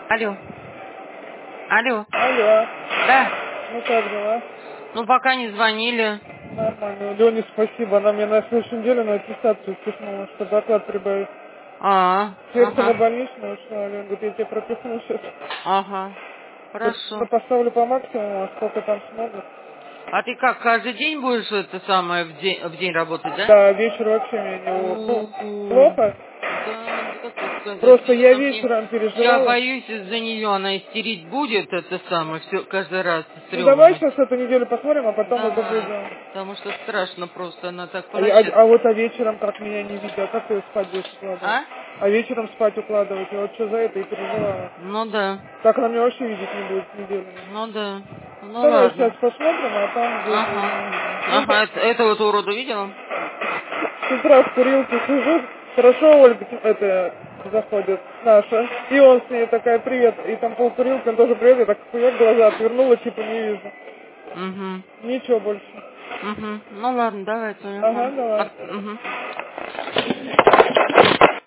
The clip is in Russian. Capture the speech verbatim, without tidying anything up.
Алло. Алло. Алло. Да. Ну как дела? Ну, пока не звонили. Нормально. Лене спасибо. Она мне на следующей неделе на аттестацию впихнула, чтобы оклад прибавить. А, Сердце на ага. больничную ушла. Лен говорит, я тебе пропихну сейчас. Ага. Ну, Хорошо. поставлю по максимуму, а сколько там смогут. А ты как, каждый день будешь это самое в день, в день работать, да? Да, вечер вообще меня не... Ну, У-у-у. плохо. Да, да, так сказать. Просто я Что-то мне... вечером Я переживала. боюсь, из-за нее она истерить будет, это самое, все каждый раз Ну, давай стрёмно. сейчас эту неделю посмотрим, а потом уже Да, будем. потому что страшно просто, она так А, я- плачет. а- а вот а вечером как меня не видела, как ты спать будешь укладывать? А? А вечером спать укладывать, я вот что за это и переживала. Ну да, Так она меня вообще видеть не будет неделями. ну да. Ну Давай сейчас ладно. посмотрим, а там будет. Ага. Ну, Ага, это, это вот урода видела? с утра в курилке сижу, хорошо Ольга это заходит наша, и он с ней такая, привет, и там полкурилки, он тоже привет, я так хуяк глаза отвернула, типа не вижу. Угу. Ничего больше. Угу. Ну ладно, давайте. Ага, Ага. давай. Угу.